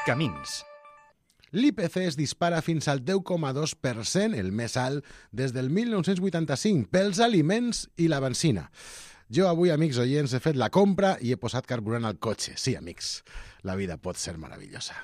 Camins. L'IPC es dispara fins al 10,2%, el més alt des del 1985, pels aliments i la benzina. Jo avui, amics oients, he fet la compra i he posat carburant al cotxe. Sí, amics, la vida pot ser meravellosa.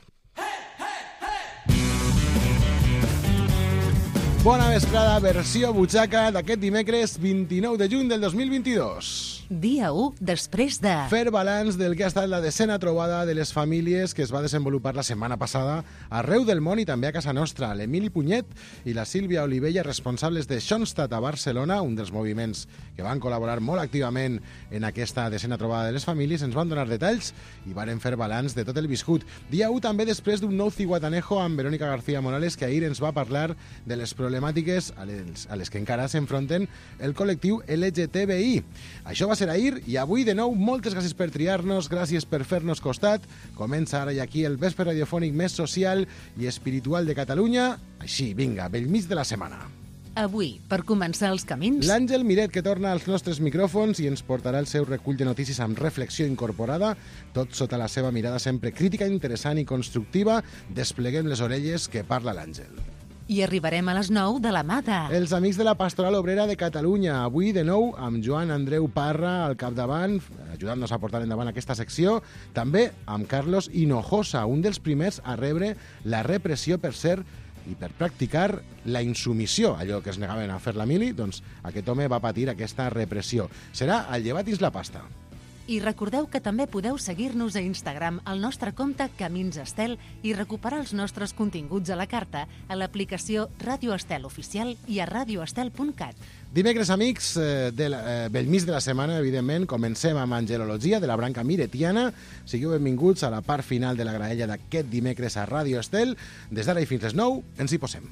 Bona vesprada, versió butxaca d'aquest dimecres 29 de juny del 2022. Dia 1 després de... Fer balanç del que ha estat la desena trobada de les famílies que es va desenvolupar la setmana passada arreu del món i també a casa nostra. L'Emili Punyet i la Sílvia Olivella, responsables de Schoenstatt a Barcelona, un dels moviments que van col·laborar molt activament en aquesta desena trobada de les famílies, ens van donar detalls i varen fer balanç de tot el viscut. Dia 1 també després d'un nou ciguatanejo amb Verónica García Morales, que ahir ens va parlar de les problemàtiques a les que encara s'enfronten el col·lectiu LGTBI. Això va ser ahir i avui de nou moltes gràcies per triar-nos, gràcies per fer-nos costat. Comença ara i aquí el vespre radiofònic més social i espiritual de Catalunya. Així, vinga, bell mig de la setmana. Avui, per començar els camins... L'Àngel Miret, que torna als nostres micròfons i ens portarà el seu recull de notícies amb reflexió incorporada, tot sota la seva mirada sempre crítica, interessant i constructiva. Despleguem les orelles, que parla l'Àngel. I arribarem a les 9 de la mà de... Els amics de la Pastoral Obrera de Catalunya. Avui, de nou, amb Joan Andreu Parra al capdavant, ajudant-nos a portar endavant aquesta secció. També amb Carlos Hinojosa, un dels primers a rebre la repressió per ser i per practicar la insumissió, allò que es negaven a fer la mili, doncs aquest home va patir aquesta repressió. Serà al Llevatis la Pasta. I recordeu que també podeu seguir-nos a Instagram al nostre compte Camins Estel i recuperar els nostres continguts a la carta a l'aplicació Ràdio Estel Oficial i a radioestel.cat. Dimecres, amics, bell mig de la setmana, evidentment, comencem amb angelologia de la branca miretiana. Sigueu benvinguts a la part final de la graella d'aquest dimecres a Ràdio Estel. Des d'ara i fins les 9, ens hi posem.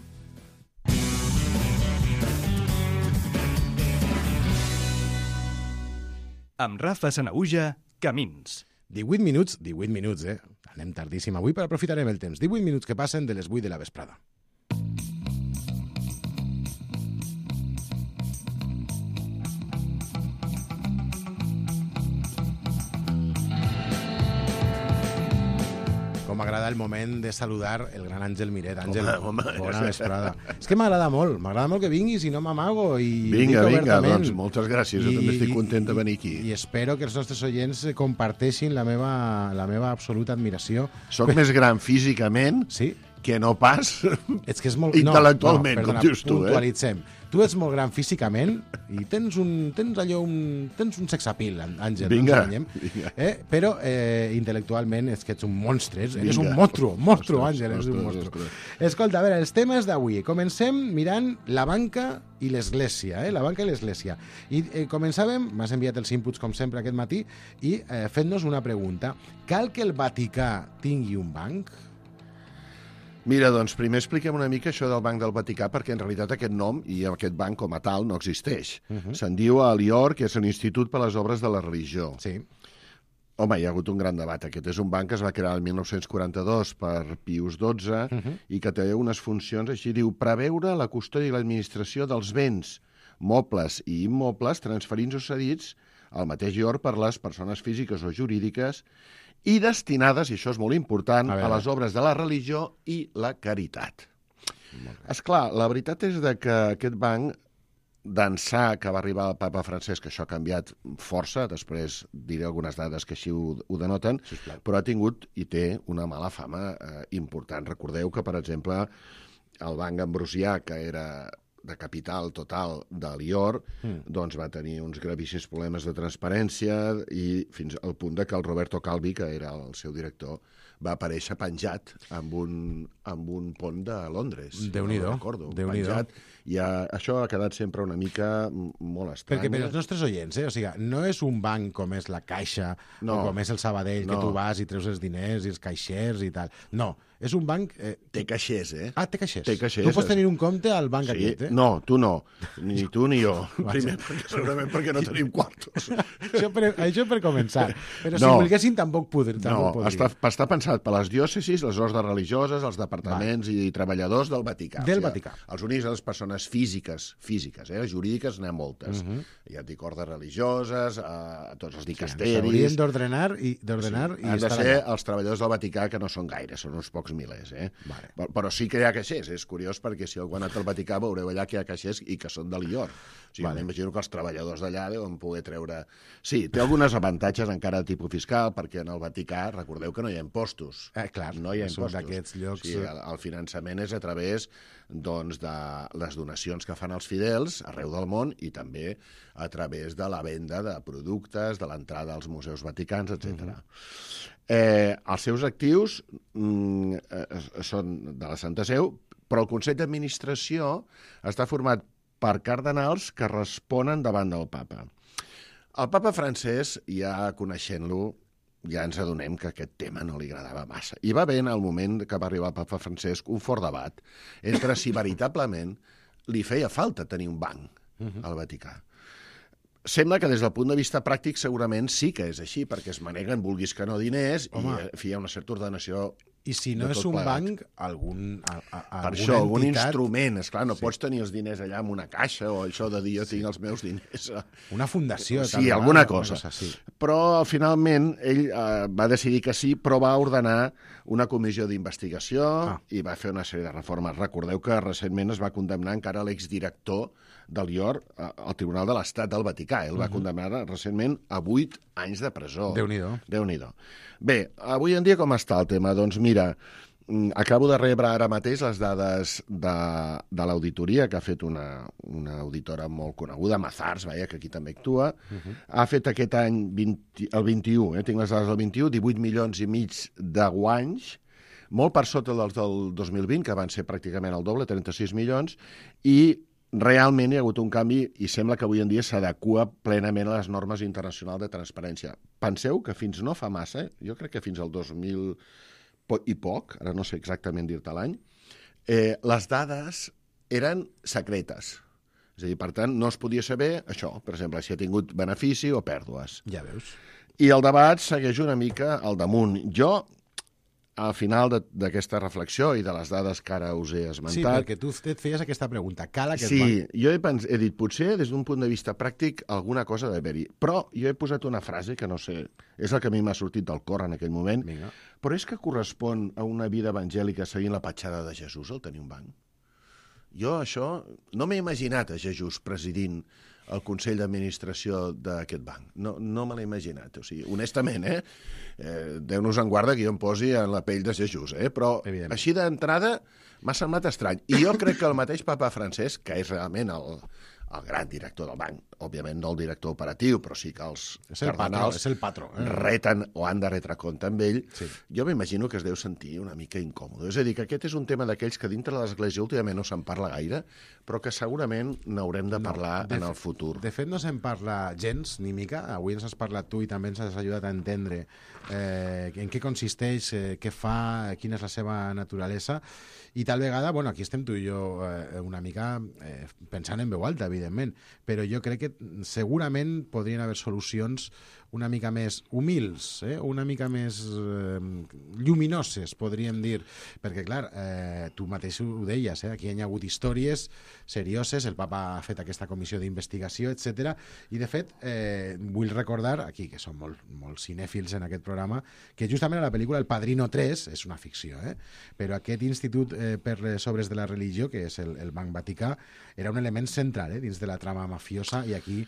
Amb Rafa Sanaüja, Camins. 18 minuts, Anem tardíssim avui, però aprofitarem el temps. 18 minuts que passen de les 8 de la vesprada. Com m'agrada el moment de saludar el gran Àngel Miret. Àngel, bona vesprada. És que m'agrada molt que vinguis i no m'amago. Vinga, doncs moltes gràcies. Jo també estic content de venir aquí. I espero que els nostres oients comparteixin la meva absoluta admiració. Soc més gran físicament que no pas intel·lectualment, com dius tu. Puntualitzem. Tu ets molt gran físicament i tens un sexapil, Àngel. Vinga. Però intel·lectualment és que ets un monstre. És un monstru, Àngel. És un monstru. Escolta, a veure, els temes d'avui. Comencem mirant la banca i l'església. La banca i l'església. I començàvem, m'has enviat els inputs com sempre aquest matí, i fent-nos una pregunta. Cal que el Vaticà tingui un banc? Mira, doncs primer expliquem una mica això del Banc del Vaticà, perquè en realitat aquest nom i aquest banc com a tal no existeix. Se'n diu a l'IOR, que és l'Institut per a les Obres de la Religió. Sí. Home, hi ha hagut un gran debat. Aquest és un banc que es va crear el 1942 per Pius XII i que té unes funcions, així diu, preveure la custòdia i l'administració dels béns, mobles i immobles transferits o cedits al mateix IOR per les persones físiques o jurídiques i destinades, i això és molt important, a les obres de la religió i la caritat. Esclar, la veritat és que aquest banc, d'ençà que va arribar el papa Francesc, que això ha canviat força, després diré algunes dades que així ho denoten, però ha tingut i té una mala fama important. Recordeu que, per exemple, el Banc Ambrosià, que era de capital total de l'IOR, doncs va tenir uns gravíssims problemes de transparència i fins al punt que el Roberto Calvi, que era el seu director, va aparèixer penjat amb un pont de Londres. Déu-n'hi-do. Penjat. I això ha quedat sempre una mica molt estrany. Perquè per als nostres oients, o sigui, no és un banc com és la Caixa o com és el Sabadell, que tu vas i treus els diners i els caixers i tal. No, és un banc... Té caixers, Ah, té caixers. Té caixers. Tu pots tenir un compte al banc aquest, No, tu no. Ni tu ni jo. Primer, segurament perquè no tenim quartos. Això per començar. Però si No. volguessin tampoc podrien. No, està pensat per les diòcesis, les ordres religioses, els departaments i treballadors del Vaticà. Del Vaticà. Els únics de les persones físiques, jurídiques n'hi ha moltes. Ja et dic ordres religioses, tots els dicasteris... S'haurien d'ordenar i han de estar ser allà. els treballadors del Vaticà, que no són gaires, són uns pocs milers. Vale. Però sí que hi ha caixers. És curiós perquè si algú ha anat al Vaticà veureu allà que hi ha caixers i que són de l'Ior. O sigui, m'imagino que els treballadors d'allà deuen poder treure... Sí, té algunes avantatges encara de tipus fiscal, perquè en el Vaticà, recordeu que no hi ha impostos. Clar, no hi ha és un impostos. d'aquests llocs... Sí, el finançament és a través doncs, de les donacions que fan els fidels arreu del món i també a través de la venda de productes, de l'entrada als museus vaticans, etc. Els seus actius són de la Santa Seu, però el Consell d'Administració està format per cardenals que responen davant del papa. El papa francès, ja coneixent-lo, ja ens adonem que aquest tema no li agradava massa. I va haver, en el moment que va arribar el papa Francesc, un fort debat entre si veritablement li feia falta tenir un banc al Vaticà. Sembla que des del punt de vista pràctic segurament sí que és així, perquè es maneguen, vulguis que no, diners, i hi ha una certa ordenació. I si no és un banc, algun per això, algun instrument. Esclar, no pots tenir els diners allà en una caixa o això de dir jo tinc els meus diners. Una fundació. Sí, alguna cosa. Però finalment ell va decidir que sí, però va ordenar una comissió d'investigació i va fer una sèrie de reformes. Recordeu que recentment es va condemnar encara l'exdirector del IOR al Tribunal de l'Estat del Vaticà. Ell va condemnar recentment a 8 anys de presó. Déu-n'hi-do. Bé, avui en dia com està el tema? Doncs mira, acabo de rebre ara mateix les dades de l'auditoria que ha fet una auditora molt coneguda, Mazars, que aquí també actua. Ha fet aquest any, el 21, tinc les dades del 21, 18 milions i mig de guanys, molt per sota dels del 2020, que van ser pràcticament el doble, 36 milions, i realment hi ha hagut un canvi i sembla que avui en dia s'adequa plenament a les normes internacionals de transparència. Penseu que fins no fa massa, jo crec que fins al 2000 i poc, ara no sé exactament dir-te l'any, les dades eren secretes. És a dir, per tant, no es podia saber això, per exemple, si ha tingut benefici o pèrdues. Ja veus. I el debat segueix una mica al damunt. Jo, al final d'aquesta reflexió i de les dades que ara us he esmentat... Sí, perquè tu et feies aquesta pregunta. Cal aquest banc? Sí, jo he dit, potser des d'un punt de vista pràctic alguna cosa d'haver-hi, però jo he posat una frase que no sé, és el que a mi m'ha sortit del cor en aquell moment, però és que correspon a una vida evangèlica seguint la petjada de Jesús el tenir un banc. Jo això no m'he imaginat a Jesús presidint el Consell d'Administració d'aquest banc. No me l'he imaginat. O sigui, honestament, Déu-nos en guarda que jo em posi en la pell de Jesús, però així d'entrada m'ha semblat estrany. I jo crec que el mateix papa Francesc, que és realment el gran director del banc, òbviament no el director operatiu, però sí que els cardenals reten o han de retre compte amb ell, jo m'imagino que es deu sentir una mica incòmode. És a dir, que aquest és un tema d'aquells que dintre de l'Església últimament no se'n parla gaire, però que segurament n'haurem de parlar en el futur. De fet, no se'n parla gens, ni mica. Avui ens has parlat tu i també ens has ajudat a entendre en què consisteix, què fa, quina és la seva naturalesa. I tal vegada, bueno, aquí estem tu i jo una mica pensant en veu alta, evidentment, però jo crec que segurament podrien haver solucions una mica més humils, una mica més lluminoses, podríem dir, perquè, clar, tu mateix ho deies, aquí hi ha hagut històries serioses, el papa ha fet aquesta comissió d'investigació, etc. I, de fet, vull recordar, aquí, que som molt cinèfils en aquest programa, que justament a la pel·lícula El Padrino 3, és una ficció, però aquest Institut per les Obres de la Religió, que és el Banc Vaticà, era un element central dins de la trama mafiosa i aquí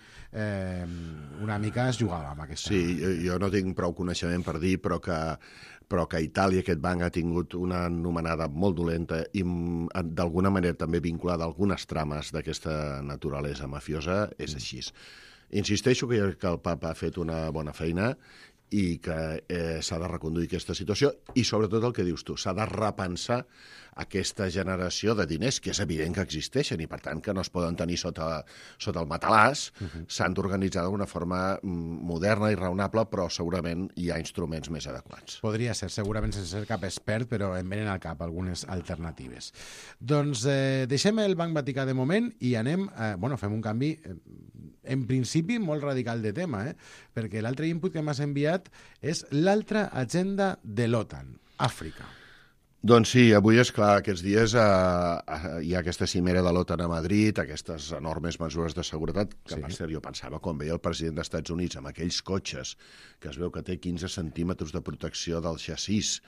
una mica es jugava amb aquesta... Sí, jo no tinc prou coneixement per dir, però que a Itàlia aquest banc ha tingut una anomenada molt dolenta i d'alguna manera també vinculada a algunes trames d'aquesta naturalesa mafiosa, és així. Insisteixo que el papa ha fet una bona feina i que s'ha de reconduir aquesta situació i, sobretot, el que dius tu, s'ha de repensar aquesta generació de diners, que és evident que existeixen i, per tant, que no es poden tenir sota el matalàs, s'han d'organitzar d'una forma moderna i raonable, però segurament hi ha instruments més adequats. Podria ser, segurament sense ser cap expert, però em venen al cap algunes alternatives. Doncs deixem el Banc Vaticà de moment i anem, fem un canvi, en principi molt radical de tema, perquè l'altre input que m'has enviat és l'altra agenda de l'OTAN, Àfrica. Doncs sí, avui, és clar, aquests dies hi ha aquesta cimera de l'OTAN a Madrid, aquestes enormes mesures de seguretat, que per cert jo pensava, quan veia el president dels Estats Units amb aquells cotxes, que es veu que té 15 centímetres de protecció del xassís,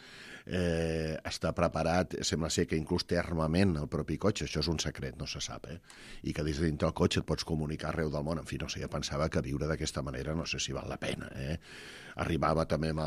està preparat, sembla ser que inclús té armament el propi cotxe, això és un secret, no se sap, i que des de dintre el cotxe et pots comunicar arreu del món, en fi, no sé, jo pensava que viure d'aquesta manera no sé si val la pena, Arribava també amb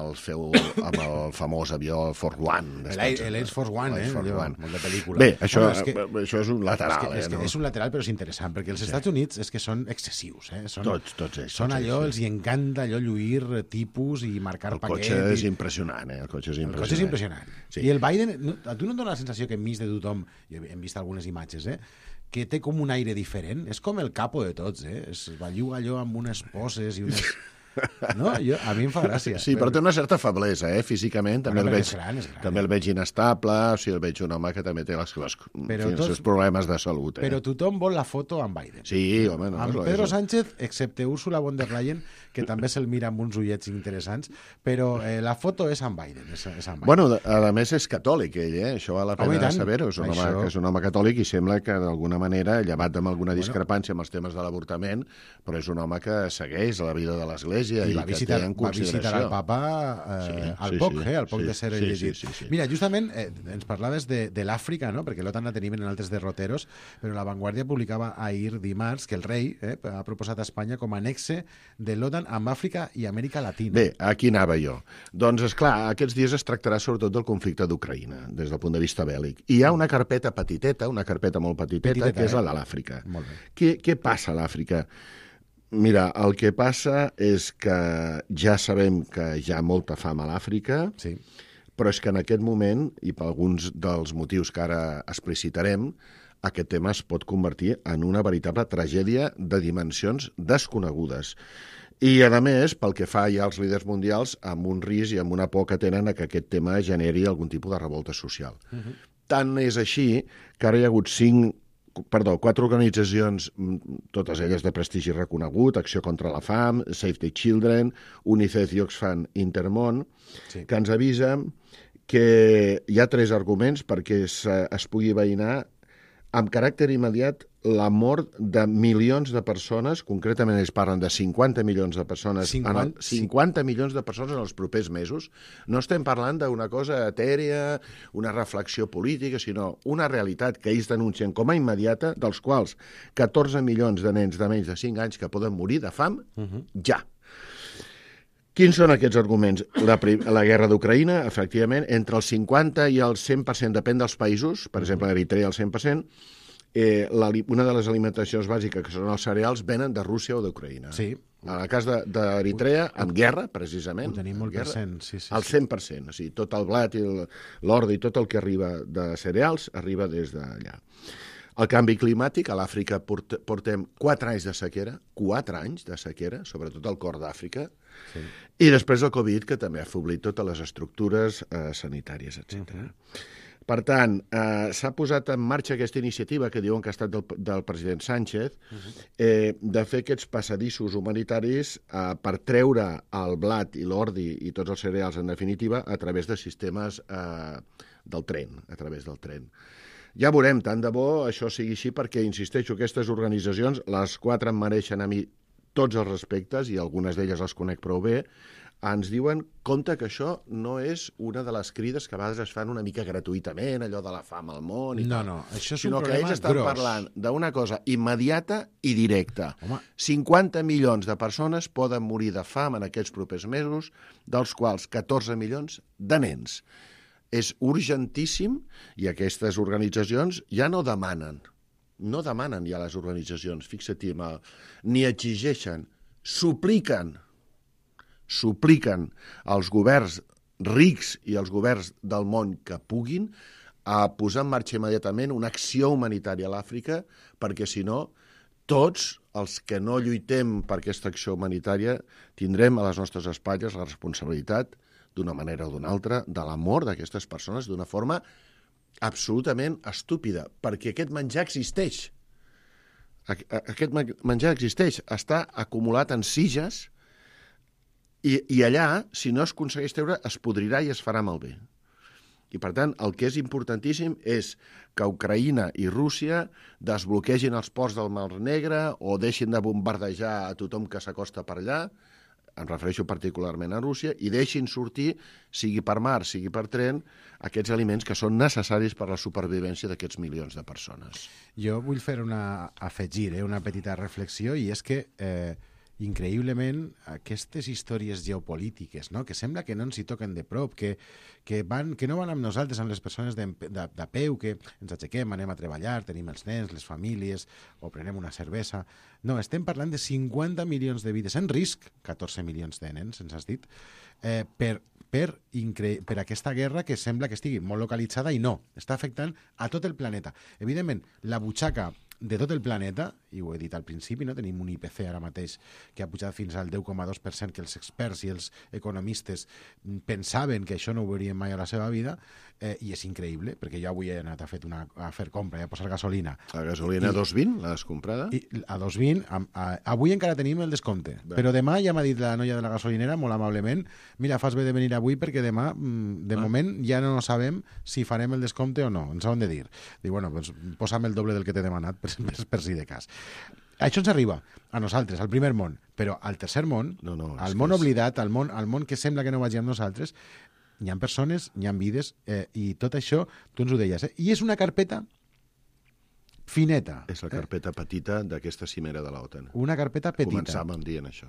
el famós avió Force One. L'Air Force One, molt de pel·lícula. Bé, això és un lateral. És un lateral, però és interessant, perquè els Estats Units és que són excessius. Tots ells. Són allò, els hi encanta allò lluir tipus i marcar paquet. El cotxe és impressionant, El cotxe és impressionant. Sí. I el Biden, a tu no et dona la sensació que enmig de tothom, jo hem vist algunes imatges, que té com un aire diferent? És com el capo de tots, Es belluga allò amb unes poses i unes... No? A mi em fa gràcia. Sí, però té una certa feblesa, físicament. També és gran. També el veig inestable, el veig un home que també té els problemes de salut. Però tothom vol la foto amb Biden. Sí, home. No, amb Pedro Sánchez, excepte Ursula von der Leyen, que també se'l mira amb uns ullets interessants, però la foto és amb Biden. Bueno, a més és catòlic, ell, Això val la pena saber-ho. És un home catòlic i sembla que d'alguna manera, llevat amb alguna discrepància amb els temes de l'avortament, però és un home que segueix la vida de l'Església i va visitar el papa al poc de ser elegit. Mira, justament ens parlaves de l'Àfrica, perquè l'OTAN la tenim en altres derroteros, però La Vanguardia publicava ahir dimarts que el rei ha proposat a Espanya com a annexe de l'OTAN amb Àfrica i Amèrica Latina. Bé, aquí anava jo. Doncs, esclar, aquests dies es tractarà sobretot del conflicte d'Ucraïna, des del punt de vista bèl·lic. I hi ha una carpeta petiteta, molt petiteta, que és la de l'Àfrica. Què passa a l'Àfrica? Mira, el que passa és que ja sabem que hi ha molta fam a l'Àfrica, però és que en aquest moment, i per alguns dels motius que ara explicitarem, aquest tema es pot convertir en una veritable tragèdia de dimensions desconegudes. I, a més, pel que fa ja als líders mundials, amb un risc i amb una por que tenen a que aquest tema generi algun tipus de revolta social. Tant és així que ara hi ha hagut 4 organitzacions, totes elles de prestigi reconegut, Acció contra la Fam, Save the Children, UNICEF i Oxfam Intermón, que ens avisen que hi ha 3 arguments perquè es pugui veïnar amb caràcter immediat la mort de milions de persones, concretament ells parlen de 50 milions de persones, 50 milions de persones en els propers mesos. No estem parlant d'una cosa etèria, una reflexió política, sinó una realitat que ells denuncien com a immediata, dels quals 14 milions de nens de menys de 5 anys que poden morir de fam, ja. Quins són aquests arguments? La guerra d'Ucraïna, efectivament, entre el 50 i el 100%, depèn dels països, per exemple, Eritrea el 100%, una de les alimentacions bàsiques, que són els cereals, venen de Rússia o d'Ucraïna. Sí. En el cas d'Eritrea, en guerra, precisament, ho tenim molt present, el 100%, o sigui, tot el blat i l'ordi, tot el que arriba de cereals, arriba des d'allà. El canvi climàtic, a l'Àfrica portem 4 anys de sequera, 4 anys de sequera, sobretot al cor d'Àfrica, i després el Covid, que també ha afeblit totes les estructures sanitàries, etc. Per tant, s'ha posat en marxa aquesta iniciativa, que diuen que ha estat del president Sánchez, de fer aquests passadissos humanitaris per treure el blat i l'ordi i tots els cereals, en definitiva, a través de sistemes del tren, a través del tren. Ja veurem, tant de bo això sigui així, perquè, insisteixo, aquestes organitzacions, les 4 em mereixen a mi tots els respectes, i algunes d'elles les conec prou bé, ens diuen, compte que això no és una de les crides que a vegades es fan una mica gratuïtament, allò de la fam al món i tal. No, això és sinó un que problema ells estan gros. parlant d'una cosa immediata i directa. Home. 50 milions de persones poden morir de fam en aquests propers mesos, dels quals 14 milions de nens. És urgentíssim, i aquestes organitzacions ja no demanen ja les organitzacions, fixa-t'hi, ni exigeixen, supliquen supliquen als governs rics i als governs del món que puguin a posar en marxa immediatament una acció humanitària a l'Àfrica, perquè si no, tots els que no lluitem per aquesta acció humanitària tindrem a les nostres espatlles la responsabilitat, d'una manera o d'una altra, de la mort d'aquestes persones d'una forma absolutament estúpida, perquè aquest menjar existeix. Aquest menjar existeix, està acumulat en siges i allà, si no es aconsegueix treure, es podrirà i es farà malbé. I, per tant, el que és importantíssim és que Ucraïna i Rússia desbloquegin els ports del Mar Negre o deixin de bombardejar a tothom que s'acosta per allà, em refereixo particularment a Rússia, i deixin sortir, sigui per mar, sigui per tren, aquests aliments que són necessaris per a la supervivència d'aquests milions de persones. Jo vull fer afegir una petita reflexió, i és que increïblement aquestes històries geopolítiques, no? Que sembla que no ens hi toquen de prop, que no van amb nosaltres, amb les persones de peu, que ens aixequem, anem a treballar, tenim els nens, les famílies, o prenem una cervesa. No, estem parlant de 50 milions de vides en risc, 14 milions de nens, ens has dit, per aquesta guerra que sembla que estigui molt localitzada i no, està afectant a tot el planeta. Evidentment, la butxaca de tot el planeta, i ho he dit al principi, no? Tenim un IPC ara mateix que ha pujat fins al 10,2%, que els experts i els economistes pensaven que això no ho veuríem mai a la seva vida, i és increïble, perquè jo avui he anat a fer compra, a posar gasolina. La gasolina a 2,20 l'has comprada? A 2,20, avui encara tenim el descompte, però demà ja m'ha dit la noia de la gasolinera, molt amablement, mira, fas bé de venir avui perquè demà, de moment, ja no sabem si farem el descompte o no, ens ho han de dir. Dic, bueno, doncs posa'm el doble del que t'he demanat, per si de cas. Això ens arriba a nosaltres, al primer món, però al tercer món, al món oblidat, al món que sembla que no vagi amb nosaltres, hi ha persones, hi ha vides, i tot això, tu ens ho deies, I és una carpeta fineta. És la carpeta petita d'aquesta cimera de l'OTAN. Una carpeta petita. Començàvem dient això.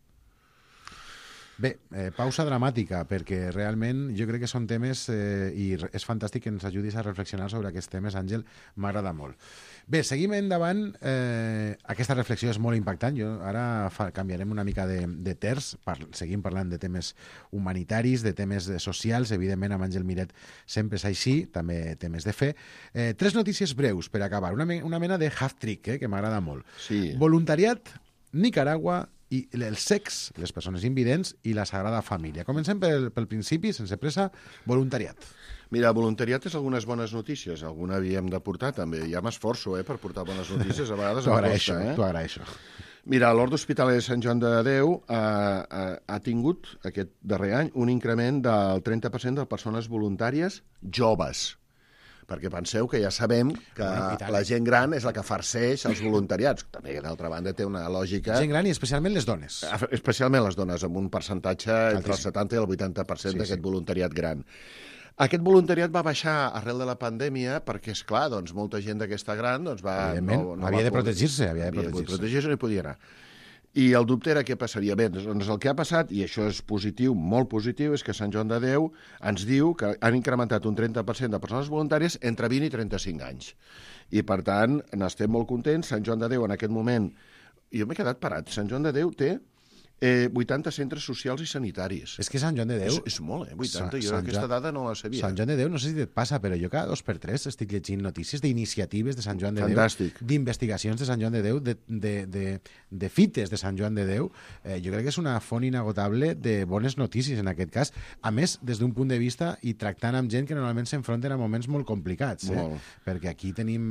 Bé, pausa dramàtica, perquè realment jo crec que són temes i és fantàstic que ens ajudis a reflexionar sobre aquests temes, Àngel, m'agrada molt. Bé, seguim endavant. Aquesta reflexió és molt impactant. Ara canviarem una mica de terç, seguim parlant de temes humanitaris, de temes socials, evidentment amb Àngel Miret sempre és així, també temes de fe. 3 notícies breus per acabar, una mena de half-trick que m'agrada molt. Sí. Voluntariat, Nicaragua i el sex, les persones invidents i la Sagrada Família. Comencem pel principi, sense pressa, voluntariat. Mira, voluntariat és algunes bones notícies. Alguna havíem de portar, també. Ja m'esforço, per portar bones notícies. A vegades em costa, T'ho agraeixo. Mira, l'Orde Hospitalari de Sant Joan de Déu ha tingut, aquest darrer any, un increment del 30% de persones voluntàries joves. Perquè penseu que ja sabem que la gent gran és la que farceix els voluntariats. També, d'altra banda, té una lògica... Gent gran i especialment les dones. Especialment les dones, amb un percentatge entre el 70 i el 80% d'aquest voluntariat gran. Aquest voluntariat va baixar arrel de la pandèmia perquè, esclar, doncs, molta gent d'aquesta gran doncs, havia de protegir-se. Havia de protegir-se, no hi podia anar. I el dubte era què passaria. Bé, doncs el que ha passat, i això és positiu, molt positiu, és que Sant Joan de Déu ens diu que han incrementat un 30% de persones voluntàries entre 20 i 35 anys. I, per tant, n'estem molt contents. Sant Joan de Déu, en aquest moment, jo m'he quedat parat. Sant Joan de Déu té 80 centres socials i sanitaris. És que Sant Joan de Déu... És molt, 80. Jo aquesta dada no la sabia. Sant Joan de Déu, no sé si et passa, però jo cada 2 per 3 estic llegint notícies d'iniciatives de Sant Joan de Fantàstic. Déu, d'investigacions de Sant Joan de Déu, de fites de Sant Joan de Déu. Jo crec que és una font inagotable de bones notícies, en aquest cas. A més, des d'un punt de vista i tractant amb gent que normalment s'enfronten a moments molt complicats. Perquè aquí tenim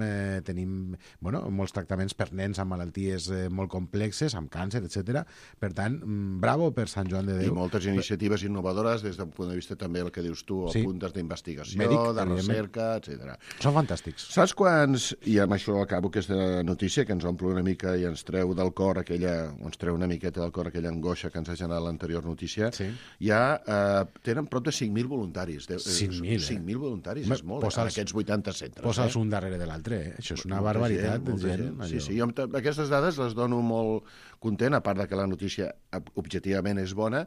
molts tractaments per nens amb malalties molt complexes, amb càncer, etc. Per tant, bravo per Sant Joan de Déu. I moltes iniciatives innovadores des del punt de vista també el que dius tu, puntes d'investigació, de recerca, etc. Són fantàstics. Saps quants, i amb això acabo aquesta notícia que ens omple una mica i ens treu del cor ens treu una miqueta del cor aquella angoixa que ens ha generat l'anterior notícia, ja tenen prop de 5.000 voluntaris. 5.000, 5.000 voluntaris, és molt, en aquests 80 centres. Posa'ls un darrere de l'altre, Això és una barbaritat de gent. Sí, jo aquestes dades les dono molt content, a part de que la notícia objectivament és bona,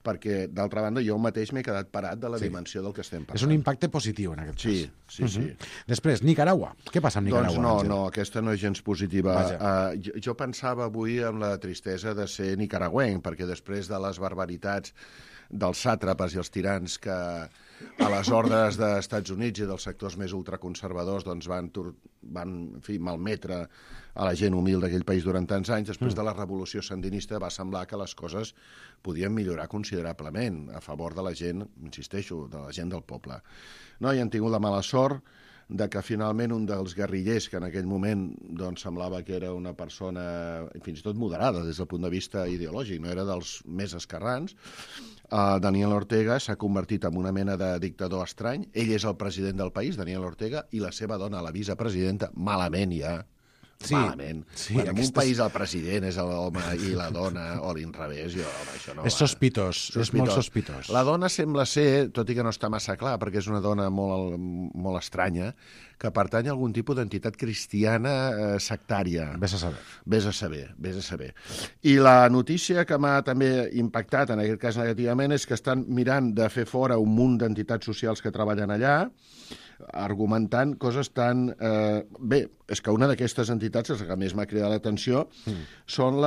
perquè, d'altra banda, jo mateix m'he quedat parat de la dimensió del que estem parlant. És un impacte positiu, en aquest cas. Sí. Després, Nicaragua. Què passa amb Nicaragua? Doncs no, aquesta no és gens positiva. Jo pensava avui amb la tristesa de ser nicaragüenc, perquè després de les barbaritats dels sàtrapes i els tirans que a les ordres dels Estats Units i dels sectors més ultraconservadors doncs van malmetre a la gent humil d'aquell país durant tants anys, després de la revolució sandinista va semblar que les coses podien millorar considerablement a favor de la gent, insisteixo, de la gent del poble. No, i han tingut la mala sort de que finalment un dels guerrillers, que en aquell moment doncs, semblava que era una persona fins i tot moderada des del punt de vista ideològic, no era dels més esquerrans, Daniel Ortega s'ha convertit en una mena de dictador estrany. Ell és el president del país, Daniel Ortega, i la seva dona, la vicepresidenta, malament ja. Malament. Quan en un país el president és l'home i la dona, o l'inrevés, això no va. És sospitós, és molt sospitós. La dona sembla ser, tot i que no està massa clar, perquè és una dona molt estranya, que pertany a algun tipus d'entitat cristiana sectària. Vés a saber. Vés a saber. I la notícia que m'ha també impactat, en aquest cas negativament, és que estan mirant de fer fora un munt d'entitats socials que treballen allà, argumentant coses tan... Bé, és que una d'aquestes entitats, que més m'ha cridat l'atenció, són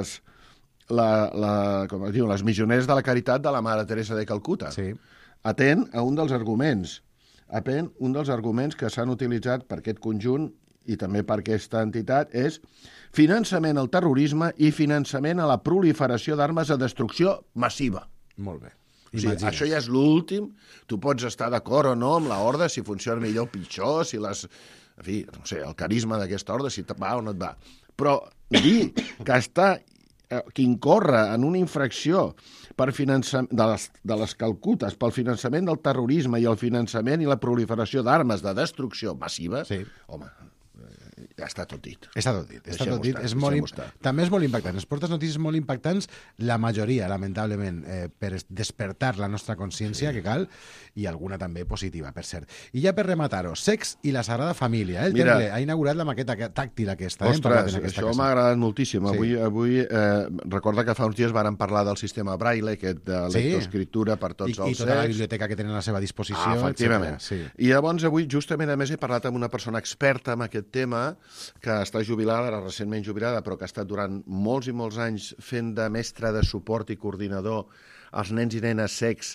les missioneres de la caritat de la Mare Teresa de Calcuta. Sí. Atent a un dels arguments que s'han utilitzat per aquest conjunt i també per aquesta entitat és finançament al terrorisme i finançament a la proliferació d'armes de destrucció massiva. Molt bé. O sigui, això ja és l'últim. Tu pots estar d'acord o no amb la horda, si funciona millor o pitjor, si les... En fi, no sé, el carisma d'aquesta horda, si et va o no et va. Però dir que que incorre en una infracció per de les Calcutes pel finançament del terrorisme i el finançament i la proliferació d'armes de destrucció massiva, home, ja està tot dit. Està tot dit. També és molt impactant. Es portes notícies molt impactants, la majoria, lamentablement, per despertar la nostra consciència, que cal, i alguna també positiva, per cert. I ja per rematar-ho, Sex i la Sagrada Família. El Temple ha inaugurat la maqueta tàctil aquesta. Ostres, això m'ha agradat moltíssim. Avui recorda que fa uns dies vàrem parlar del sistema Braille, aquest de lectoescriptura per tots els secs. I tota la biblioteca que tenen a la seva disposició. Efectivament. I llavors avui, justament, a més, he parlat amb una persona experta en aquest tema, que està jubilada, era recentment jubilada, però que ha estat durant molts i molts anys fent de mestre de suport i coordinador als nens i nenes cecs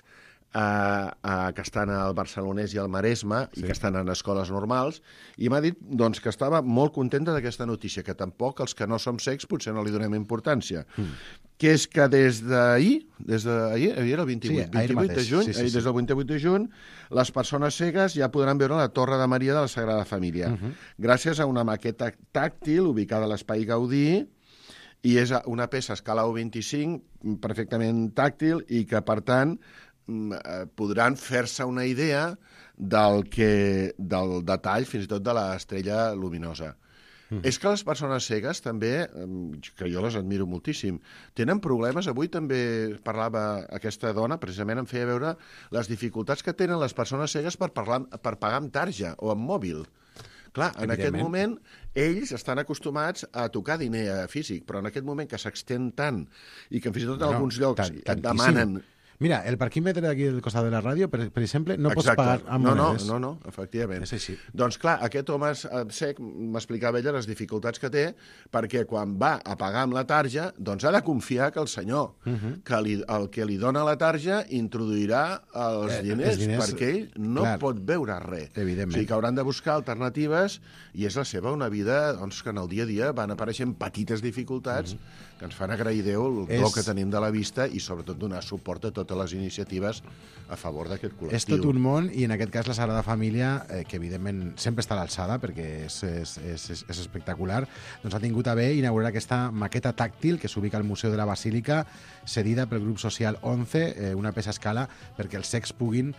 que estan al Barcelonès i al Maresme i que estan en escoles normals, i m'ha dit doncs, que estava molt contenta d'aquesta notícia, que tampoc els que no som cecs potser no li donem importància. Que és que des d'ahir, era el 28 de juny, des del 28 de juny, les persones cegues ja podran veure la Torre de Maria de la Sagrada Família, gràcies a una maqueta tàctil ubicada a l'Espai Gaudí, i és una peça a escala 1:25, perfectament tàctil, i que, per tant, podran fer-se una idea del detall, fins i tot de l'estrella luminosa. És que les persones cegues també, que jo les admiro moltíssim, tenen problemes. Avui també parlava aquesta dona, precisament em feia veure les dificultats que tenen les persones cegues per pagar amb tarja o amb mòbil. Clar, en aquest moment ells estan acostumats a tocar diner físic, però en aquest moment que s'extén tant i que fins i tot en alguns llocs et demanen... Mira, el parquímetre d'aquí del costat de la ràdio, per exemple, no pots pagar amb monedes. No, efectivament. És així. Doncs clar, aquest home cec m'explicava ella les dificultats que té, perquè quan va a pagar amb la tarja, doncs ha de confiar que el senyor el que li dona la tarja introduirà els diners, perquè ell no pot veure res. Evidentment. O sigui que hauran de buscar alternatives, i és la seva una vida doncs, que en el dia a dia van apareixent petites dificultats que ens fan agrair Déu el do que tenim de la vista i sobretot donar suport a totes les iniciatives a favor d'aquest col·lectiu. És tot un món, i en aquest cas la Sagrada Família, que evidentment sempre està a l'alçada perquè és espectacular, doncs ha tingut a bé inaugurar aquesta maqueta tàctil que s'ubica al Museu de la Basílica, cedida pel grup social 11, una peça a escala perquè els cecs puguin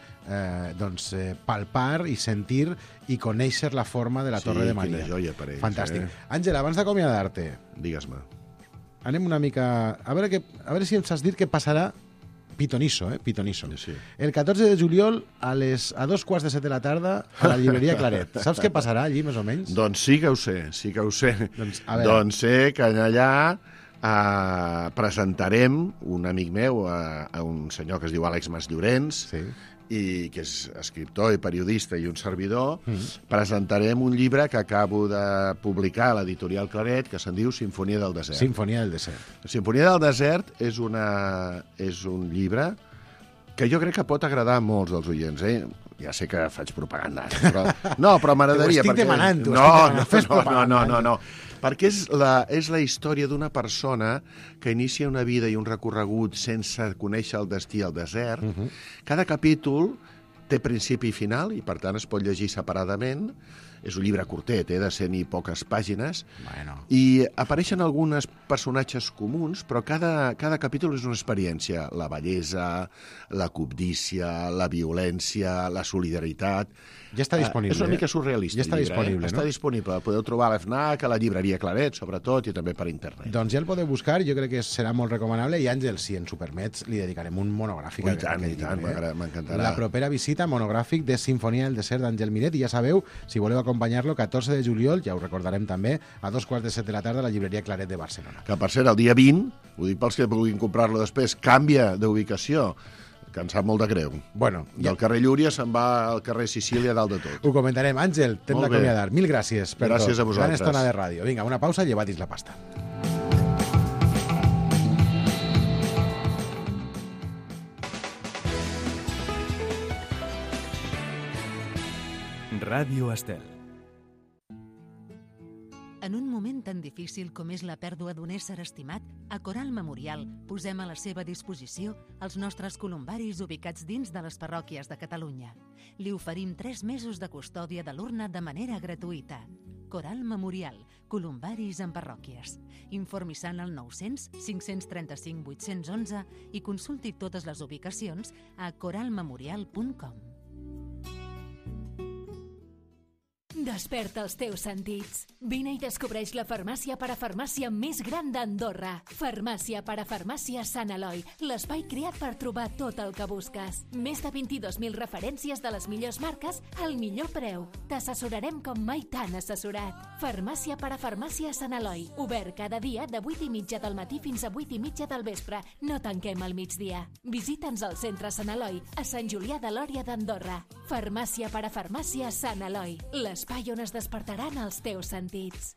palpar i sentir i conèixer la forma de la Torre de Maria. Quina joia per ells. Fantàstic. Àngela, abans d'acomiadar-te, digues-me. Anem una mica... A veure si em saps dir què passarà Pitonisso. Sí. El 14 de juliol a 2:15 de la tarda a la llibreria Claret. Saps què passarà allí, més o menys? Doncs sí que ho sé. Doncs sé que allà presentarem un amic meu, a un senyor que es diu Àlex Masllorens, Sí. i que és escriptor i periodista i un servidor. Presentarem un llibre que acabo de publicar a l'editorial Claret, que se'n diu Simfonia del desert. Sinfonia del desert. Sinfonia del desert és un llibre que jo crec que pot agradar a molts dels oients, Ja sé que faig propaganda, però... No, però m'agradaria... T'ho estic demanant, fes propaganda. No. Perquè és la història d'una persona que inicia una vida i un recorregut sense conèixer el destí al desert. Cada capítol té principi i final, i per tant es pot llegir separadament. És un llibre curtet, de 100 i poques pàgines. Bueno. I apareixen alguns personatges comuns, però cada capítol és una experiència. La bellesa, la cobdícia, la violència, la solidaritat... Ja està disponible. És una mica surrealista, Ja està el llibre, disponible, no? Està disponible. El podeu trobar a l'FNAC, a la llibreria Claret, sobretot, i també per internet. Doncs ja el podeu buscar, jo crec que serà molt recomanable, i Àngel, si ens ho permets, li dedicarem un monogràfic. I tant, m'encantarà. La propera visita, monogràfic de Sinfonia del desert d'Àngel Miret, i ja sabeu, si voleu acompanyar-lo, 14 de juliol, ja ho recordarem també, a 2:15 de la tarda a la llibreria Claret de Barcelona. Que, per cert, el dia 20, ho dic pels que vulguin comprar-lo després, canvia d'ubicació, que em sap molt de greu. Bueno, Del carrer Llúria se'n va al carrer Sicília dalt de tot. ho comentarem. Àngel, t'hem Molt bé. d'acomiadar. Mil gràcies per Gràcies tot. a vosaltres. Gran estona de ràdio. Vinga, una pausa, llevatis la pasta. Ràdio Estel. En un moment tan difícil com és la pèrdua d'un ésser estimat, a Coral Memorial posem a la seva disposició els nostres columbaris ubicats dins de les parròquies de Catalunya. Li oferim 3 mesos de custòdia de l'urna de manera gratuïta. Coral Memorial, columbaris en parròquies. Informi-se al 900 535 811 i consulti totes les ubicacions a coralmemorial.com. Desperta els teus sentits. Vine i descobreix la farmàcia parafarmàcia més gran d'Andorra. Farmàcia parafarmàcia Sant Eloi, l'espai creat per trobar tot el que busques. Més de 22.000 referències de les millors marques al millor preu. T'assessorarem com mai t'han assessorat. Farmàcia parafarmàcia Sant Eloi, obert cada dia de 8:30 del matí fins a 8:30 del vespre. No tanquem al migdia. Visita'ns al centre Sant Eloi, a Sant Julià de Lòria d'Andorra. Farmàcia parafarmàcia Sant Eloi, l'espai on es despertaran els teus sentits.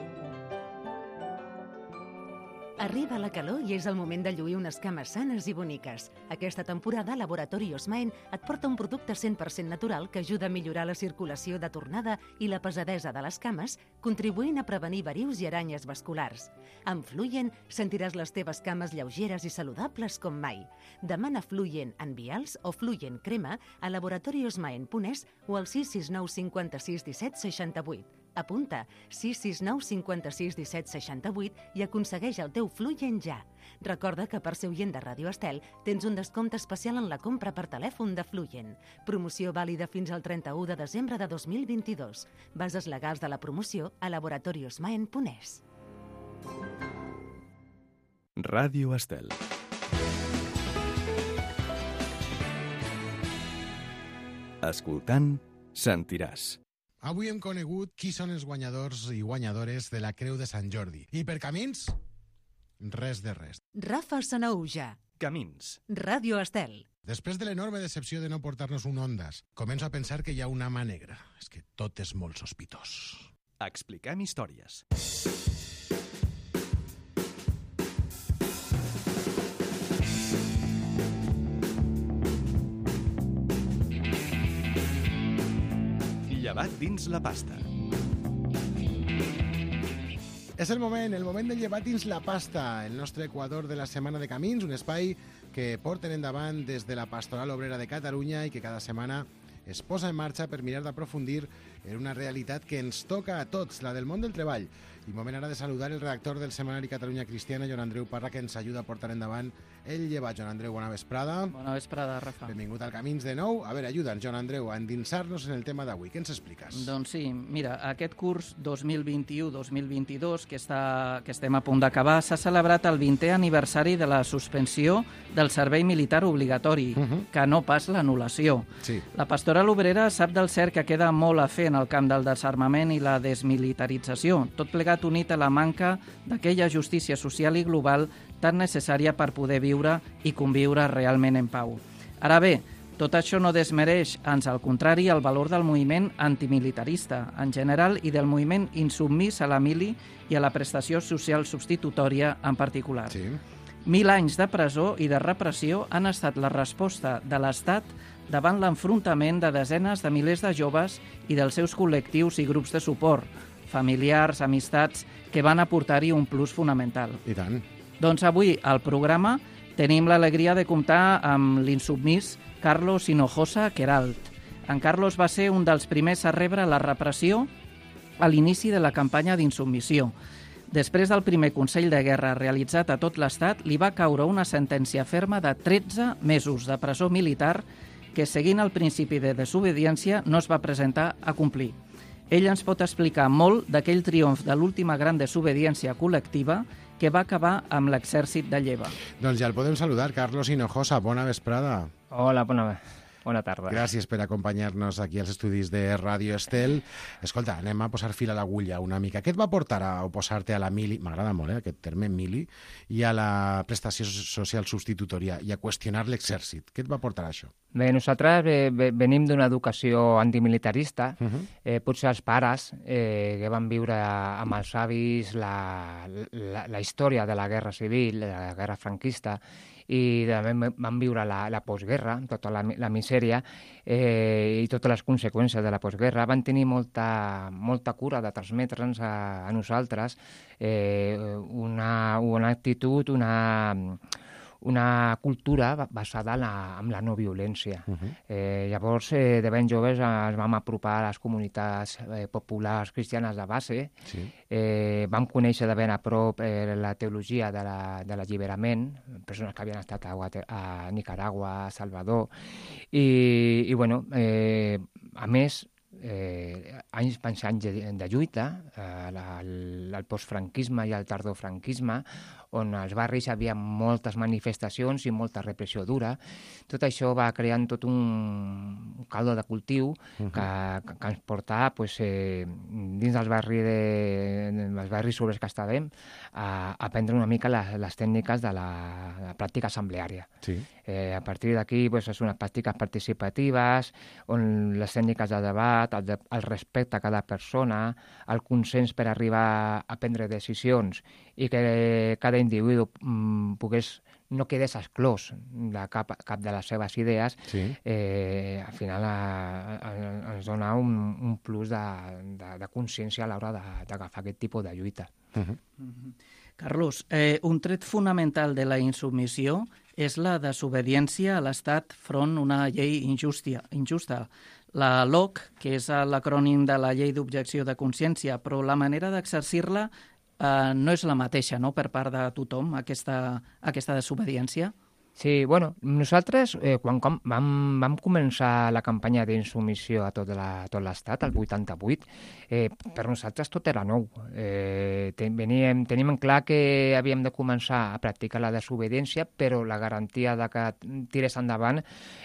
Arriba la calor i és el moment de lluir unes cames sanes i boniques. Aquesta temporada, Laboratori Osmaen et porta un producte 100% natural que ajuda a millorar la circulació de tornada i la pesadesa de les cames, contribuint a prevenir varius i aranyes vasculars. Amb Fluyen sentiràs les teves cames lleugeres i saludables com mai. Demana Fluyen en vials o Fluyen crema a laboratoriosmaen.es o al 669 56 17 68. Apunta 669 56 17 68 i aconsegueix el teu Fluyen ja. Recorda que per ser oient de Ràdio Estel tens un descompte especial en la compra per telèfon de Fluyen. Promoció vàlida fins al 31 de desembre de 2022. Bases legals de la promoció a laboratoriosmaen.es. Ràdio Estel. Escoltant, sentiràs. Avui hem conegut qui són els guanyadors i guanyadores de la Creu de Sant Jordi. I per camins, res de res. Rafa Sanauja, Camins. Ràdio Estel. Després de l'enorme decepció de no portar-nos un Ondas, començo a pensar que hi ha una mà negra. És que tot és molt sospitós. Expliquem històries. Llevat dins la pasta. És el moment de llevar dins la pasta, el nostre Equador de la Setmana de Camins, un espai que porten endavant des de la Pastoral Obrera de Catalunya i que cada setmana es posa en marxa per mirar d'aprofundir en una realitat que ens toca a tots, la del món del treball. I moment ara de saludar el redactor del setmanari Catalunya Cristiana, Joan Andreu Parra, que ens ajuda a portar endavant el llevat. Joan Andreu, bona vesprada. Bona vesprada, Rafa. Benvingut al Camins de nou. A veure, ajuda'ns, Joan Andreu, a endinsar-nos en el tema d'avui. Què ens expliques? Doncs sí, mira, aquest curs 2021-2022 que estem a punt d'acabar s'ha celebrat el 20è aniversari de la suspensió del servei militar obligatori, que no pas l'anul·lació. Sí. La Pastoral Obrera sap del cert que queda molt a fer en el camp del desarmament i la desmilitarització. Tot plegat anat unit a la manca d'aquella justícia social i global tan necessària per poder viure i conviure realment en pau. Ara bé, tot això no desmereix, ans al contrari, el valor del moviment antimilitarista en general i del moviment insubmís a la mili i a la prestació social substitutòria en particular. Sí. 1000 anys de presó i de repressió han estat la resposta de l'Estat davant l'enfrontament de desenes de milers de joves i dels seus col·lectius i grups de suport, familiars, amistats, que van aportar-hi un plus fonamental. I tant. Doncs avui, al programa, tenim l'alegria de comptar amb l'insubmís Carlos Hinojosa Queralt. En Carlos va ser un dels primers a rebre la repressió a l'inici de la campanya d'insubmissió. Després del primer Consell de Guerra realitzat a tot l'Estat, li va caure una sentència ferma de 13 mesos de presó militar que, seguint el principi de desobediència, no es va presentar a complir. Ell ens pot explicar molt d'aquell triomf de l'última gran desobediència col·lectiva que va acabar amb l'exèrcit de Lleva. Doncs ja el podem saludar. Carlos Hinojosa, bona vesprada. Hola, bona tarda. Gràcies per acompanyar-nos aquí als estudis de Ràdio Estel. Escolta, anem a posar fil a l'agulla una mica. Què et va portar a oposar-te a la mili, m'agrada molt aquest terme, mili, i a la prestació social substitutòria i a qüestionar l'exèrcit? Què et va portar a això? Bé, nosaltres venim d'una educació antimilitarista. Potser els pares que van viure amb els avis la història de la guerra civil, de la guerra franquista, i també van viure la postguerra, tota la misèria i totes les conseqüències de la postguerra. Van tenir molta cura de transmetre'ns a nosaltres una actitud, una cultura basada en la no violència. Llavors, de ben joves ens vam apropar a les comunitats populars cristianes de base. Sí. Vam conèixer de ben a prop la teologia de l'alliberament, persones que havien estat a Nicaragua, a Salvador, i bueno, a més, anys de lluita, el postfranquisme i el tardofranquisme, on als barris hi havia moltes manifestacions i molta repressió dura. Tot això va creant tot un caldo de cultiu que ens portà dins dels barris sobre els que estàvem a aprendre una mica les tècniques de la pràctica assembleària. Sí. A partir d'aquí són unes pràctiques participatives on les tècniques de debat, el respecte a cada persona, el consens per arribar a prendre decisions i que cada individu no quedés exclòs de cap de les seves idees, sí. Al final ens dona un plus de consciència a l'hora d'agafar aquest tipus de lluita. Carlos, un tret fonamental de la insubmissió és la desobediència a l'Estat front a una llei injusta. La LOC, que és l'acrònim de la Llei d'Objecció de Consciència, però la manera d'exercir-la no és la mateixa, no?, per part de tothom, aquesta desobediència? Sí, bueno, nosaltres, quan vam començar la campanya d'insubmissió a tot l'Estat, el 88, per nosaltres tot era nou. Teníem clar que havíem de començar a practicar la desobediència, però la garantia de que tirés endavant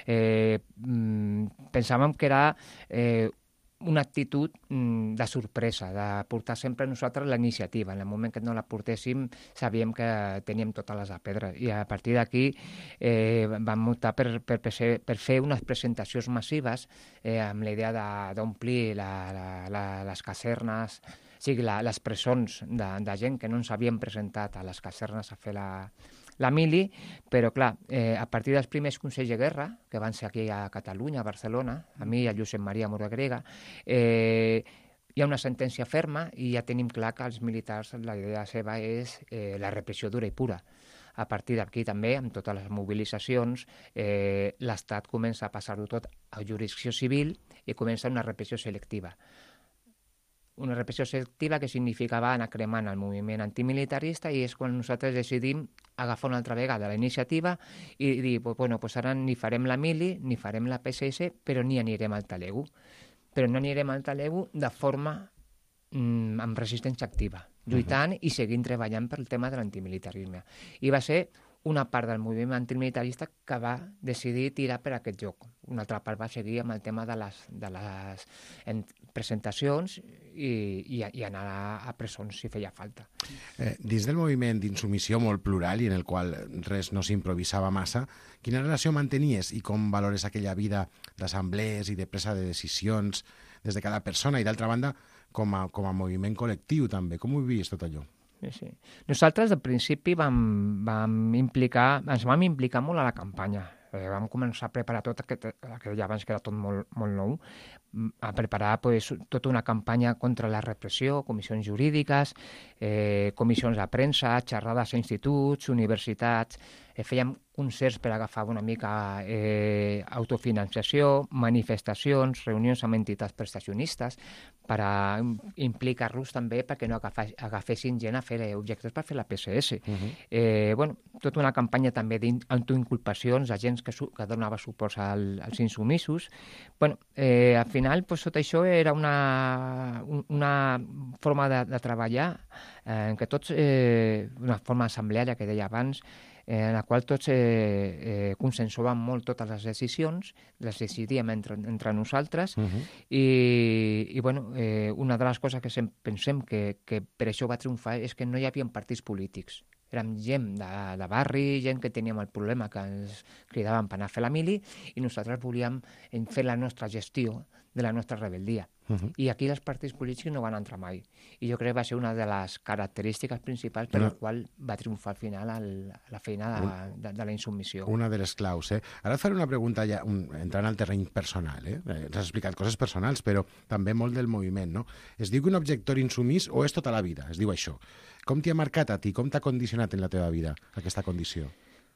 pensàvem que era una actitud de sorpresa, de portar sempre nosaltres la iniciativa. En el moment que no la portéssim, sabíem que teníem totes les a perdre. I a partir d'aquí vam optar per fer unes presentacions massives amb la idea d'omplir les casernes, o sigui, les presons de gent que no ens havien presentat a les casernes a fer la mili, però clar, a partir dels primers Consells de Guerra, que van ser aquí a Catalunya, a Barcelona, a mi i a Josep Maria Moragrega, hi ha una sentència ferma i ja tenim clar que els militars, la idea seva és la repressió dura i pura. A partir d'aquí també, amb totes les mobilitzacions, l'Estat comença a passar-ho tot a jurisdicció civil i comença una repressió selectiva. Una repressió selectiva que significava anar cremant el moviment antimilitarista, i és quan nosaltres decidim agafar una altra vegada la iniciativa i dir, ara ni farem la mili, ni farem la PSS, però ni anirem al talego. Però no anirem al talego de forma amb resistència activa, lluitant i seguint treballant pel tema de l'antimilitarisme. I va ser una part del moviment antimilitarista que va decidir tirar per aquest joc. Una altra part va seguir amb el tema de les presentacions i anar a presons si feia falta. Dins del moviment d'insubmissió molt plural i en el qual res no s'improvisava massa, quina relació mantenies i com valores aquella vida d'assemblees i de presa de decisions des de cada persona i, d'altra banda, com a moviment col·lectiu també? Com ho vivies tot allò? Sí. Nosaltres, al principi, ens vam implicar molt a la campanya. Vam començar a preparar tot aquest abans que era tot molt, molt nou, a preparar tota una campanya contra la repressió, comissions jurídiques, comissions de premsa, xerrades a instituts, universitats, fèiem concerts per agafar una mica autofinanciació, manifestacions, reunions amb entitats prestacionistes per a implicar-los també perquè no agafessin gent a fer objectes per fer la PSS. Tota una campanya també d'autoinculpacions de gent que donava suports als insumisos. Al final, tot això era una forma de treballar en què tots, una forma assembleària que deia abans, en la qual tots consensuàvem molt totes les decisions, les decidíem entre nosaltres, i una de les coses que pensem que per això va triomfar és que no hi havia partits polítics. Érem gent de barri, gent que teníem el problema que ens cridaven per anar a fer la mili, i nosaltres volíem fer la nostra gestió de la nostra rebel·lia. I aquí els partits polítics no van entrar mai. I jo crec que va ser una de les característiques principals per la qual va triomfar al final la feina de la insubmissió. Una de les claus. Ara et faré una pregunta ja entrant al terreny personal. Ens has explicat coses personals, però també molt del moviment, no? Es diu que un objector insumís o és tota la vida? Es diu això. Com t'hi ha marcat a ti? Com t'ha condicionat en la teva vida aquesta condició?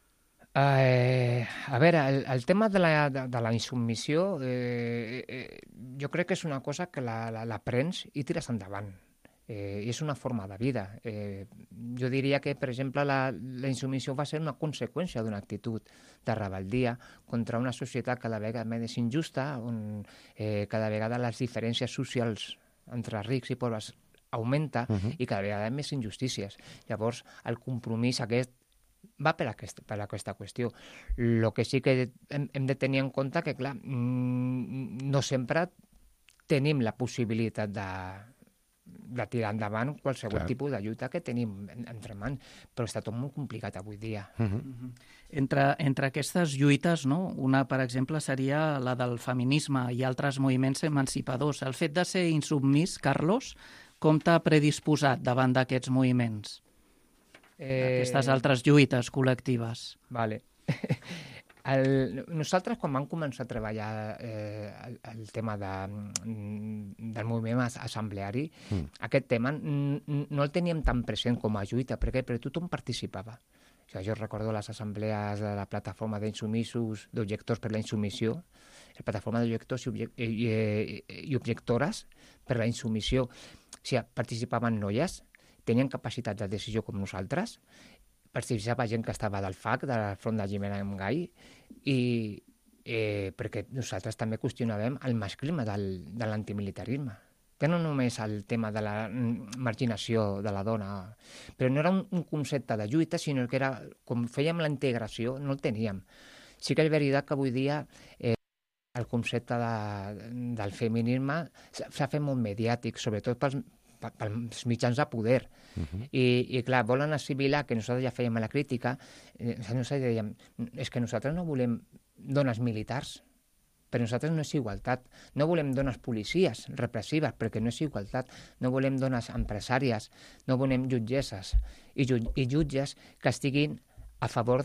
A veure, el tema de la insubmissió jo crec que és una cosa que l'aprens i tires endavant. I és una forma de vida. Jo diria que, per exemple, la insubmissió va ser una conseqüència d'una actitud de rebel·lia contra una societat cada vegada més injusta, on cada vegada les diferències socials entre rics i pobres augmenta i cada vegada més injustícies. Llavors, el compromís aquest va per aquesta qüestió. El que sí que hem de tenir en compte que, clar, no sempre tenim la possibilitat de tirar endavant qualsevol tipus de lluita que tenim entre mans, però està tot molt complicat avui dia. Entre aquestes lluites, no? Una, per exemple, seria la del feminisme i altres moviments emancipadors. El fet de ser insubmís, Carlos, com t'ha predisposat davant d'aquests moviments? Aquestes altres lluites col·lectives. Vale. Nosaltres, quan vam començar a treballar el tema del moviment assembleari, aquest tema no el teníem tan present com a lluita, perquè tothom participava. O sigui, jo recordo les assemblees de la plataforma d'insumisos, d'objectors per la insumissió, la plataforma d'objectors i objectores per la insumissió. O sigui, participaven noies, tenien capacitat de decisió com nosaltres, participava gent que estava del FAC, del Front de Llimena amb Gai, perquè nosaltres també qüestionàvem el masclisme de l'antimilitarisme. Que no només el tema de la marginació de la dona, però no era un concepte de lluita, sinó que era, com fèiem la integració, no el teníem. Sí que és veritat que avui dia el concepte del feminisme s'ha fet molt mediàtic, sobretot pels mitjans de poder. I clar, volen assimilar que nosaltres ja fèiem la crítica, nosaltres dèiem, és que nosaltres no volem dones militars, per nosaltres no és igualtat. No volem dones policies repressives, perquè no és igualtat. No volem dones empresàries, no volem jutgesses i jutges que estiguin a favor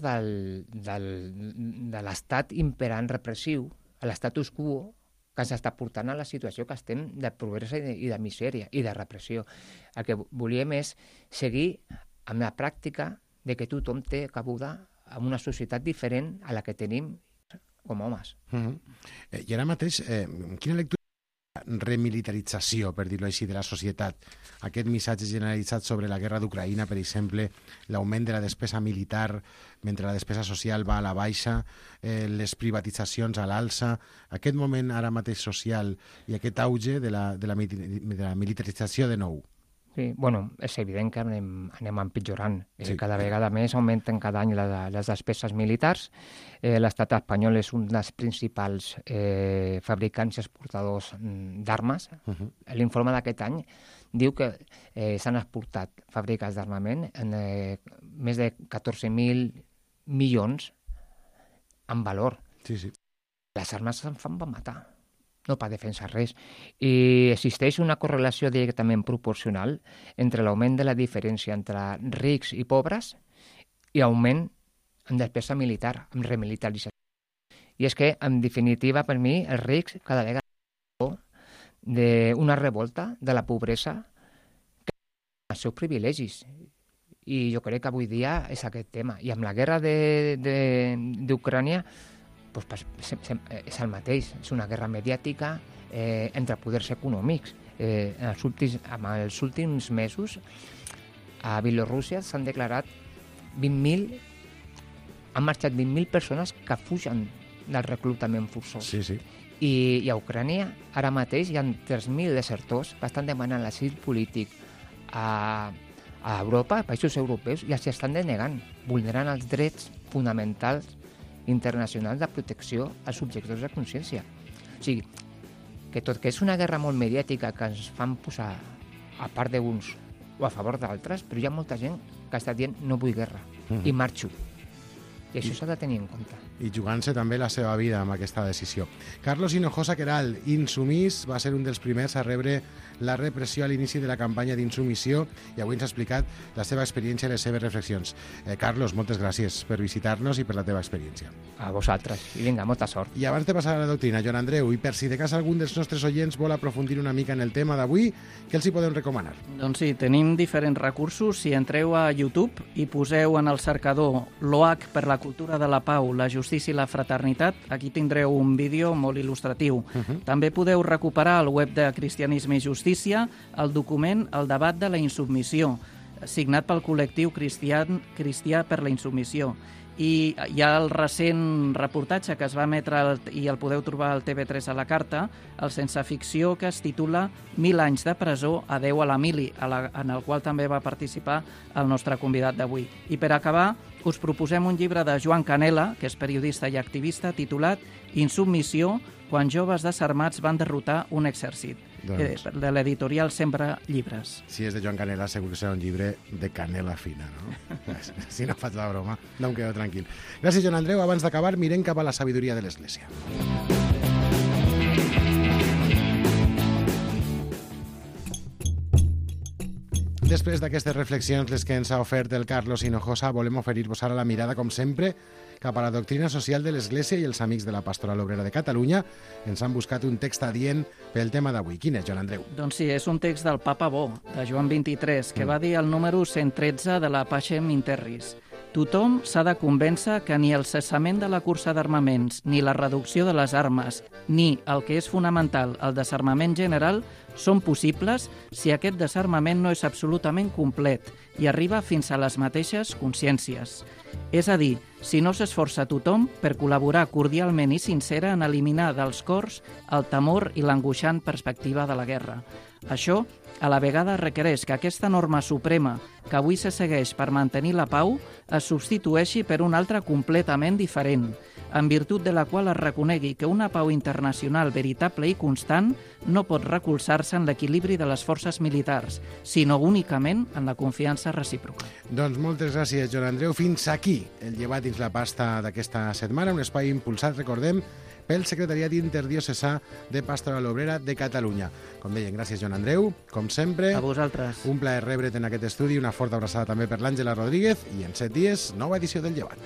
de l'estat imperant repressiu, a l'estatus quo, que ens està portant a la situació que estem de pobresa i de misèria i de repressió. El que volíem és seguir amb la pràctica de que tothom té cabuda en una societat diferent a la que tenim com a homes. I ara mateix, quina lectura remilitarització, per dir-ho així, de la societat? Aquest missatge generalitzat sobre la guerra d'Ucraïna, per exemple, l'augment de la despesa militar mentre la despesa social va a la baixa, les privatitzacions a l'alça, aquest moment ara mateix social i aquest auge de la militarització de nou. Sí, bueno, és evident que anem empitjorant. Sí. Cada vegada més augmenten cada any les despeses militars. L'estat espanyol és un dels principals fabricants i exportadors d'armes. L'informe d'aquest any diu que s'han exportat fàbriques d'armament en més de 14.000 milions en valor. Sí, sí. Les armes se'n fan per matar, no per defensar res. I existeix una correlació directament proporcional entre l'augment de la diferència entre rics i pobres i augment en despesa militar, en remilitarització. I és que, en definitiva, per mi, els rics cada vegada d'una revolta de la pobresa que els seus privilegis. I jo crec que avui dia és aquest tema. I amb la guerra d'Ucrània doncs, és el mateix. És una guerra mediàtica entre poders econòmics. En els últims mesos a Bielorússia s'han declarat 20.000, han marxat 20.000 persones que fugen del reclutament forçós. Sí, sí. I a Ucrània ara mateix hi ha 3.000 desertors que estan demanant l'asil polític a Europa, a països europeus, i els estan denegant, vulnerant els drets fonamentals internacionals de protecció als subjectors de consciència. O sigui, que tot que és una guerra molt mediàtica que ens fan posar a part d'uns o a favor d'altres, però hi ha molta gent que està dient no vull guerra i marxo. I això s'ha de tenir en compte. I jugant-se també la seva vida amb aquesta decisió. Carlos Hinojosa Queralt, insumís, va ser un dels primers a rebre la repressió a l'inici de la campanya d'insumissió i avui ens ha explicat la seva experiència i les seves reflexions. Carlos, moltes gràcies per visitar-nos i per la teva experiència. A vosaltres. I vinga, molta sort. I abans de passar a la doctrina, Joan Andreu, i per si de cas algun dels nostres oients vol aprofundir una mica en el tema d'avui, què els hi podem recomanar? Doncs sí, tenim diferents recursos. Si entreu a YouTube i poseu en el cercador l'OH per la cultura de la pau, la justícia i la fraternitat, aquí tindreu un vídeo molt il·lustratiu. També podeu recuperar al web de Cristianisme i Justícia el document El debat de la insubmissió, signat pel col·lectiu Cristià per la insubmissió. I hi ha el recent reportatge que es va emetre i el podeu trobar al TV3 a la carta, el sense ficció, que es titula 1000 anys de presó, adeu a l'Emili, en el qual també va participar el nostre convidat d'avui. I per acabar, us proposem un llibre de Joan Canela, que és periodista i activista, titulat Insubmissió, quan joves desarmats van derrotar un exèrcit, de l'editorial Sempre Llibres. Si és de Joan Canela, segur que serà un llibre de canela fina, no? Si no faig la broma, no em quedo tranquil. Gràcies, Joan Andreu. Abans d'acabar, mirem cap a la sabidoria de l'Església. Després d'aquestes reflexions, les que ens ha ofert el Carlos Hinojosa, volem oferir-vos ara la mirada, com sempre, cap a la doctrina social de l'Església, i els amics de la Pastoral Obrera de Catalunya ens han buscat un text adient pel tema d'avui. Quin és, Joan Andreu? Doncs sí, és un text del Papa Bo, de Joan XXIII, que va dir al número 113 de la Pacem in Terris: tothom s'ha de convèncer que ni el cessament de la cursa d'armaments, ni la reducció de les armes, ni, el que és fonamental, el desarmament general, són possibles si aquest desarmament no és absolutament complet i arriba fins a les mateixes consciències. És a dir, si no s'esforça tothom per col·laborar cordialment i sincera en eliminar dels cors el temor i l'angoixant perspectiva de la guerra. Això, a la vegada, requereix que aquesta norma suprema que avui se segueix per mantenir la pau es substitueixi per una altra completament diferent, en virtut de la qual es reconegui que una pau internacional veritable i constant no pot recolzar-se en l'equilibri de les forces militars, sinó únicament en la confiança recíproca. Doncs moltes gràcies, Joan Andreu. Fins aquí el llevat dins la pasta d'aquesta setmana, un espai impulsat, recordem, pel Secretariat Interdiocesà de Pastoral Obrera de Catalunya. Com deien, gràcies, Joan Andreu, com sempre. A vosaltres. Un plaer rebre't en aquest estudi, una forta abraçada també per l'Àngela Rodríguez, i en 7 dies, nova edició del Llevat.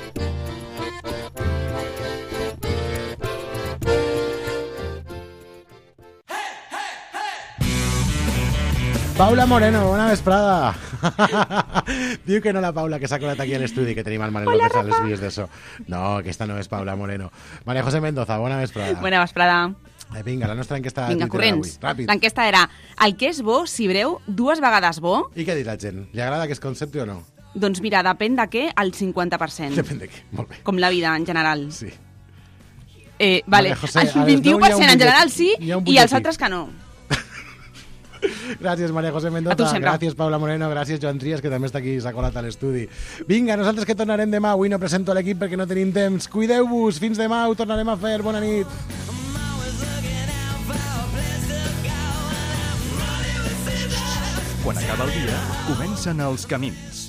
Paula Moreno, bona vesprada. Diu que no la Paula, que s'ha colat aquí a l'estudi, que tenim al Manel López a les vies d'això. No, aquesta no és Paula Moreno. María José Mendoza, bona vesprada. Bona vesprada. Vinga, la nostra enquesta Vinga, de Twitter corrents. d'avui. Ràpid. L'enquesta era: el que és bo, si breu, 2 vegades bo? I què ha dit la gent? Li agrada aquest concepte o no? Doncs mira, depèn de què, el 50%. Depèn de què, molt bé. Com la vida, en general. Sí. Vale, María José, el 21% en general sí, i els altres que no. Gràcies, Maria José A tu Mendoza. sempre. Gràcies, Paula Moreno. Gràcies, Joan Trias, que també està aquí, s'ha colat a l'estudi. Vinga, nosaltres que tornarem demà. Avui no presento l'equip perquè no tenim temps. Cuideu-vos. Fins demà. Ho tornarem a fer. Bona nit. Quan acaba el dia, comencen els camins.